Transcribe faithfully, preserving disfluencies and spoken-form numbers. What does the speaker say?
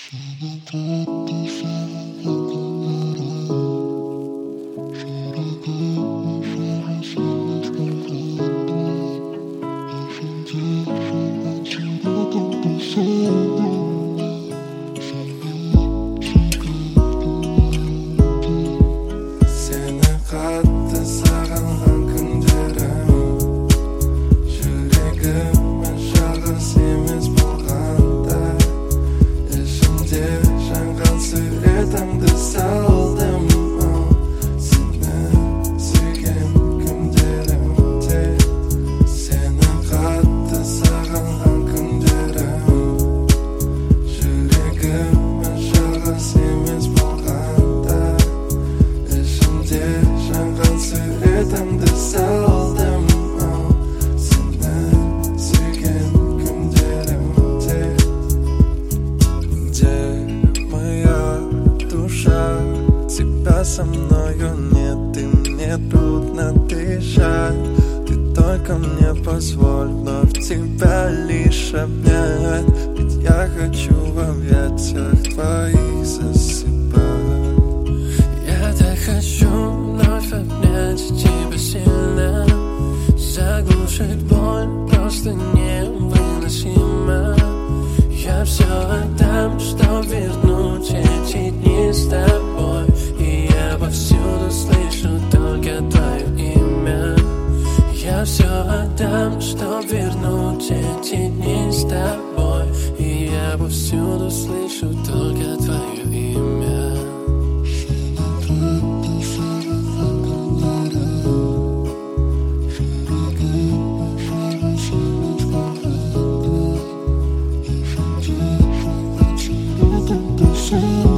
Seni katты сағынған күндерім жүрегімнің жалғыз емес болғанда ішімде жанған суретіңді салдым. Сені сүйген күндерімде сені қатты сағынған күндерім жүрегімнің жалғыз емес болғанда ішімде жанған суретіңді салдым. Сені сүйген күндерімде где моя душа, тебя со мною нет, и мне трудно дышать. Ты только мне позволь вновь тебя лишь обнять, ведь я хочу в объятиях твоих засыпать. Я так хочу вновь обнять тебя сильно, заглушить боль просто невыносимо. Я все отдам, чтоб вернуть эти дни с тобой, и я повсюду слышу только твое имя. Я все отдам, чтоб вернуть эти дни с тобой, и я повсюду слышу только твое имя. So